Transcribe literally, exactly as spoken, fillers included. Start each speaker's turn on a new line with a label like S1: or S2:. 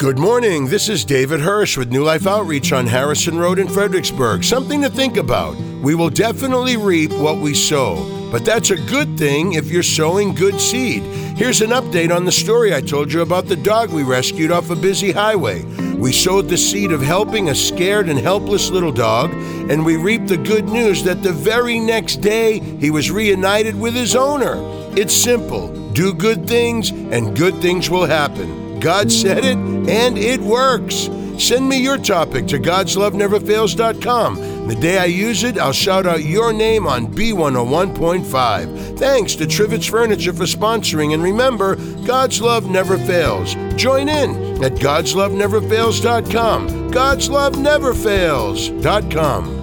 S1: Good morning. This is David Hirsch with New Life Outreach on Harrison Road in Fredericksburg. Something to think about. We will definitely reap what we sow, but that's a good thing if you're sowing good seed. Here's an update on the story I told you about the dog we rescued off a busy highway. We sowed the seed of helping a scared and helpless little dog, and we reaped the good news that the very next day he was reunited with his owner. It's simple. Do good things, and good things will happen. God said it, and it works. Send me your topic to gods love never fails dot com. The day I use it, I'll shout out your name on B one oh one point five. Thanks to Trivets Furniture for sponsoring, and remember, God's love never fails. Join in at gods love never fails dot com. gods love never fails dot com.